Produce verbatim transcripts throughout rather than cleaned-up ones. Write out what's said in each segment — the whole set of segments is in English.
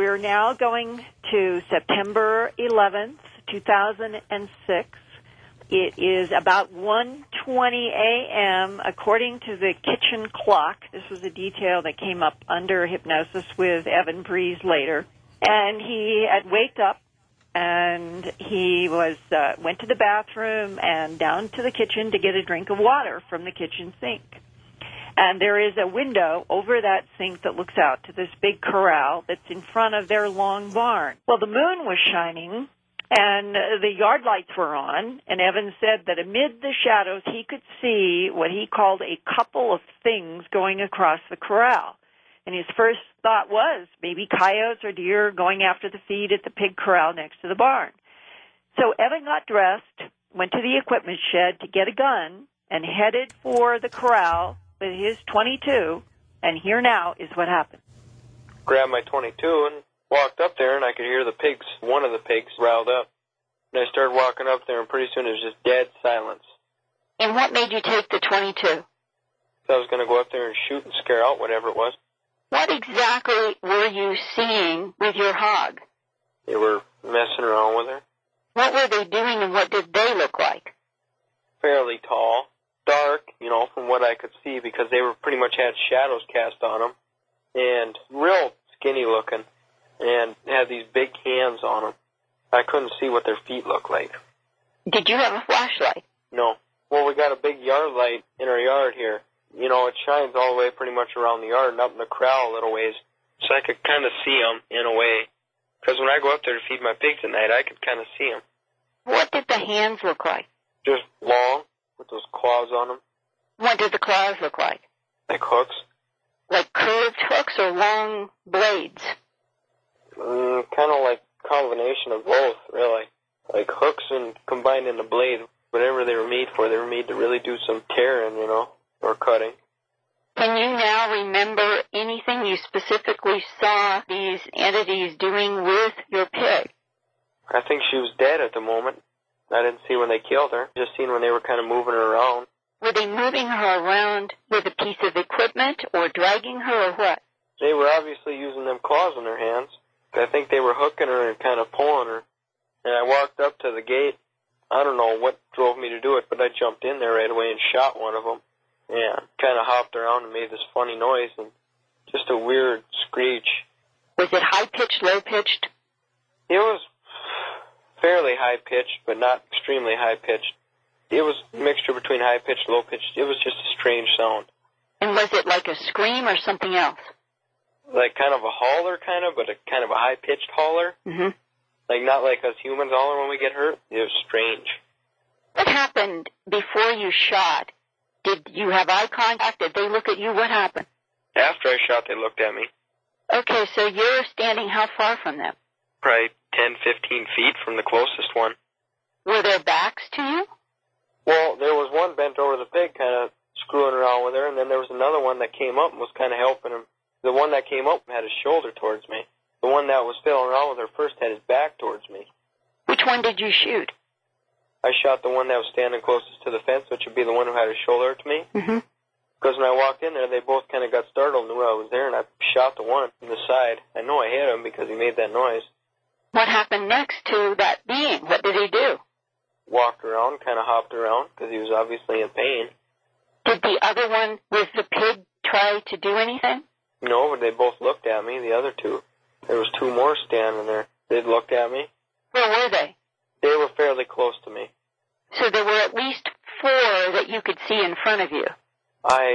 we're now going to September eleventh, two thousand six. It is about one twenty a.m. according to the kitchen clock. This was a detail that came up under hypnosis with Evan Breeze later. And he had waked up, and he was uh, went to the bathroom and down to the kitchen to get a drink of water from the kitchen sink. And there is a window over that sink that looks out to this big corral that's in front of their long barn. Well, the moon was shining, and the yard lights were on, and Evan said that amid the shadows he could see what he called a couple of things going across the corral. And his first thought was maybe coyotes or deer going after the feed at the pig corral next to the barn. So Evan got dressed, went to the equipment shed to get a gun, and headed for the corral with his twenty-two, and here now is what happened. Grabbed my twenty-two and walked up there, and I could hear the pigs, one of the pigs, riled up. And I started walking up there, and pretty soon it was just dead silence. And what made you take the twenty-two? So I was going to go up there and shoot and scare out whatever it was. What exactly were you seeing with your hog? They were messing around with her. What were they doing, and what did they look like? Fairly tall. Dark, you know, from what I could see, because they were pretty much had shadows cast on them, and real skinny looking, and had these big hands on them. I couldn't see what their feet looked like. Did you have a flashlight? No. Well, we got a big yard light in our yard here. You know, it shines all the way pretty much around the yard and up in the corral a little ways, so I could kind of see them in a way. Because when I go up there to feed my pigs at night, I could kind of see them. What did the hands look like? Just long, with those claws on them. What did the claws look like? Like hooks. Like curved hooks or long blades? Mm, kind of like a combination of both, really. Like hooks and combined in a blade. Whatever they were made for, they were made to really do some tearing, you know, or cutting. Can you now remember anything you specifically saw these entities doing with your pig? I think she was dead at the moment. I didn't see when they killed her. Just seen when they were kind of moving her around. Were they moving her around with a piece of equipment or dragging her or what? They were obviously using them claws in their hands. I think they were hooking her and kind of pulling her. And I walked up to the gate. I don't know what drove me to do it, but I jumped in there right away and shot one of them. Yeah, kind of hopped around and made this funny noise and just a weird screech. Was it high-pitched, low-pitched? It was fairly high-pitched, but not extremely high-pitched. It was a mixture between high-pitched and low-pitched. It was just a strange sound. And was it like a scream or something else? Like kind of a holler, kind of, but a kind of a high-pitched holler. Mm-hmm. Like not like us humans holler when we get hurt. It was strange. What happened before you shot? Did you have eye contact? Did they look at you? What happened? After I shot, they looked at me. Okay, so you're standing how far from them? Probably ten, fifteen feet from the closest one. Were their backs to you? Well, there was one bent over the pig kind of screwing around with her, and then there was another one that came up and was kind of helping him. The one that came up had his shoulder towards me. The one that was fiddling around with her first had his back towards me. Which one did you shoot? I shot the one that was standing closest to the fence, which would be the one who had his shoulder to me. Mm-hmm. Because when I walked in there, they both kind of got startled, knew I was there, and I shot the one in the side. I know I hit him because he made that noise. What happened next to that being? What did he do? Walked around, kind of hopped around, because he was obviously in pain. Did the other one with the pig try to do anything? No, but they both looked at me, the other two. There was two more standing there. They looked at me. Where were they? They were fairly close to me. So there were at least four that you could see in front of you. I,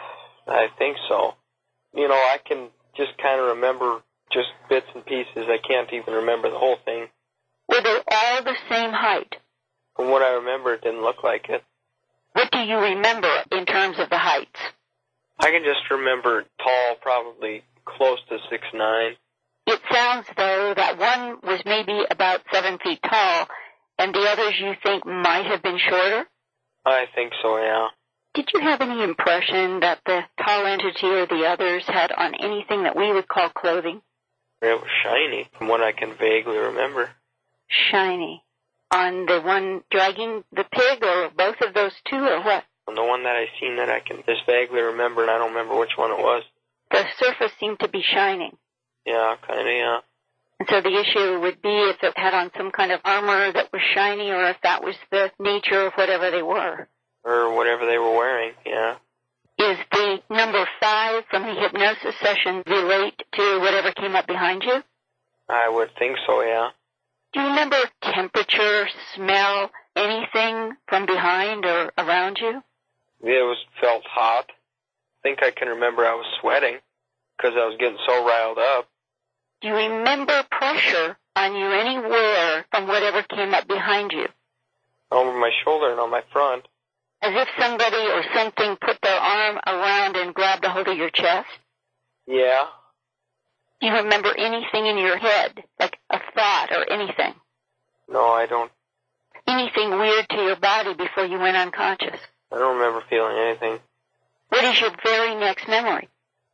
I think so. You know, I can just kind of remember just bits and pieces. I can't even remember the whole thing. Were they all the same height? From what I remember, it didn't look like it. What do you remember in terms of the heights? I can just remember tall, probably close to six nine. It sounds, though, that one was maybe about seven feet tall, and the others you think might have been shorter? I think so, yeah. Did you have any impression that the tall entity or the others had on anything that we would call clothing? It was shiny, from what I can vaguely remember. Shiny. On the one dragging the pig, or both of those two, or what? On the one that I seen that I can just vaguely remember, and I don't remember which one it was. The surface seemed to be shining. Yeah, kind of, yeah. And so the issue would be if it had on some kind of armor that was shiny or if that was the nature of whatever they were. Or whatever they were wearing, yeah. Is the number five from the hypnosis session relate to whatever came up behind you? I would think so, yeah. Do you remember temperature, smell, anything from behind or around you? It was felt hot. I think I can remember I was sweating because I was getting so riled up. Do you remember pressure on you anywhere from whatever came up behind you? Over my shoulder and on my front. As if somebody or something put their arm around and grabbed a hold of your chest? Yeah. Do you remember anything in your head, like a thought or anything? No, I don't. Anything weird to your body before you went unconscious? I don't remember feeling anything. What is your very next memory?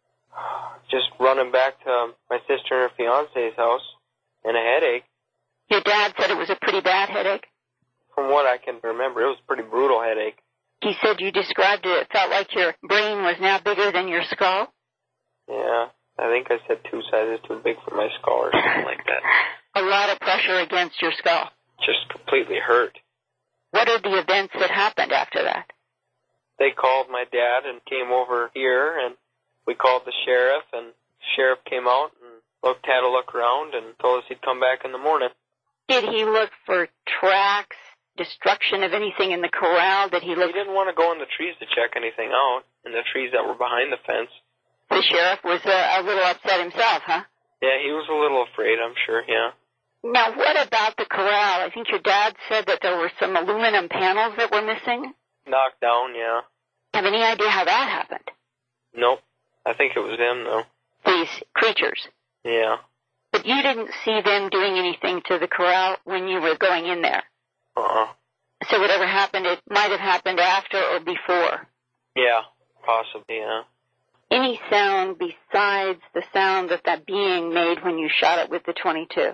Just running back to my sister and her fiance's house and a headache. Your dad said it was a pretty bad headache? From what I can remember, it was a pretty brutal headache. He said you described it, it felt like your brain was now bigger than your skull? Yeah, I think I said two sizes too big for my skull or something like that. A lot of pressure against your skull. Just completely hurt. What are the events that happened after that? They called my dad and came over here, and we called the sheriff, and the sheriff came out and looked, had a look around and told us he'd come back in the morning. Did he look for tracks, destruction of anything in the corral? Did he look? He didn't want to go in the trees to check anything out, in the trees that were behind the fence. The sheriff was uh, a little upset himself, huh? Yeah, he was a little afraid, I'm sure, yeah. Now, what about the corral? I think your dad said that there were some aluminum panels that were missing. Knocked down, yeah. Have any idea how that happened? Nope. I think it was them, though. These creatures. Yeah. But you didn't see them doing anything to the corral when you were going in there. Uh-uh. So whatever happened, it might have happened after or before. Yeah, possibly, yeah. Any sound besides the sound that that being made when you shot it with the twenty-two?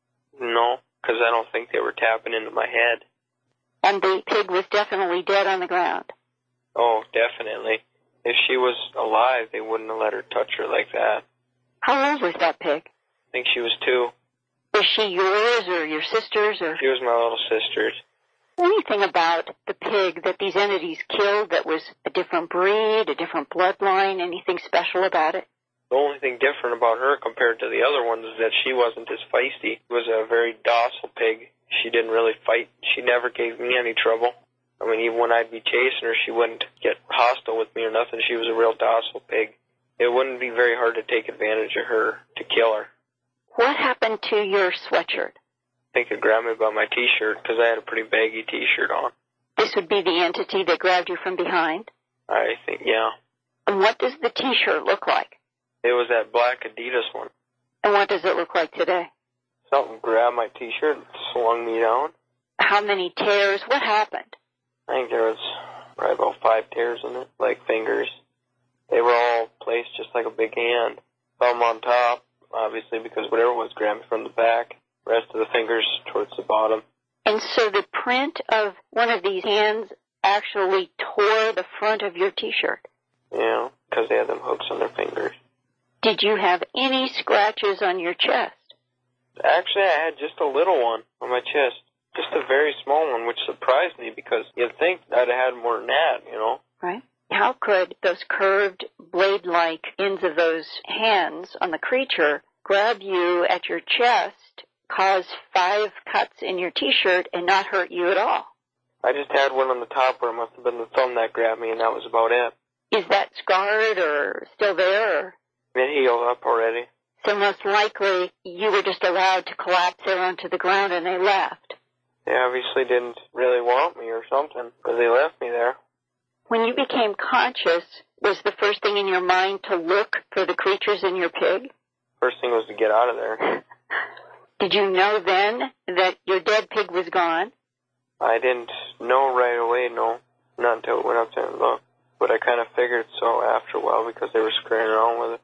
No, because I don't think they were tapping into my head. And the pig was definitely dead on the ground? Oh, definitely. If she was alive, they wouldn't have let her touch her like that. How old was that pig? I think she was two. Was she yours or your sister's? Or She was my little sister's. anything about the pig that these entities killed that was a different breed, a different bloodline, anything special about it? The only thing different about her compared to the other ones is that she wasn't as feisty. She was a very docile pig. She didn't really fight. She never gave me any trouble. I mean, even when I'd be chasing her, she wouldn't get hostile with me or nothing. She was a real docile pig. It wouldn't be very hard to take advantage of her to kill her. What happened to your sweatshirt? I think it grabbed me by my T-shirt because I had a pretty baggy T-shirt on. This would be the entity that grabbed you from behind? I think, yeah. And what does the T-shirt look like? It was that black Adidas one. And what does it look like today? Something grabbed my T-shirt and slung me down. How many tears? What happened? I think there was probably about five tears in it, like fingers. They were all placed just like a big hand. Thumb on top, obviously, because whatever was grabbed from the back. Rest of the fingers towards the bottom. And so the print of one of these hands actually tore the front of your T-shirt? Yeah, because they had them hooks on their fingers. Did you have any scratches on your chest? Actually, I had just a little one on my chest. Just a very small one, which surprised me because you'd think I'd have had more than that, you know. Right. How could those curved, blade-like ends of those hands on the creature grab you at your chest, cause five cuts in your T-shirt, and not hurt you at all? I just had one on the top where it must have been the thumb that grabbed me, and that was about it. Is that scarred or still there? Or? It healed up already. So most likely you were just allowed to collapse there onto the ground and they left. They obviously didn't really want me or something, because they left me there. When you became conscious, was the first thing in your mind to look for the creatures in your pig? First thing was to get out of there. Did you know then that your dead pig was gone? I didn't know right away, no. Not until I went up there and looked. But I kind of figured so after a while because they were screwing around with it.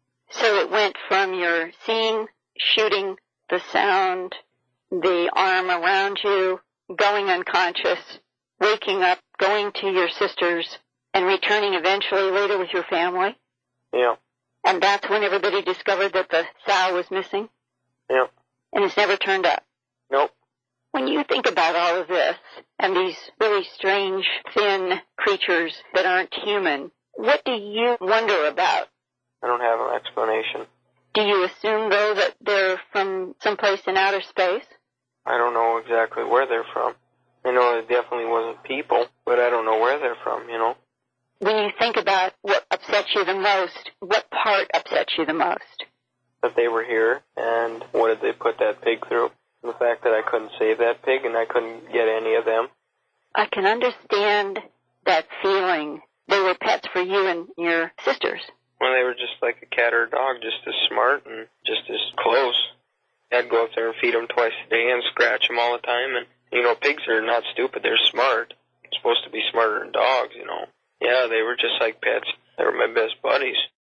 So it went from your seeing, shooting, the sound, the arm around you, going unconscious, waking up, going to your sister's, and returning eventually later with your family? Yeah. And that's when everybody discovered that the sow was missing? Yeah. and it's never turned up. Nope. When you think about all of this and these really strange, thin creatures that aren't human, what do you wonder about? I don't have an explanation. Do you assume, though, that they're from someplace in outer space? I don't know exactly where they're from. I know it definitely wasn't people, but I don't know where they're from, you know. When you think about what upsets you the most, what part upsets you the most? That they were here, and what did they put that pig through? The fact that I couldn't save that pig and I couldn't get any of them. I can understand that feeling. They were pets for you and your sisters. Well, they were just like a cat or a dog, just as smart and just as close. I'd go up there and feed them twice a day and scratch them all the time. And, you know, pigs are not stupid. They're smart. They're supposed to be smarter than dogs, you know. Yeah, they were just like pets. They were my best buddies.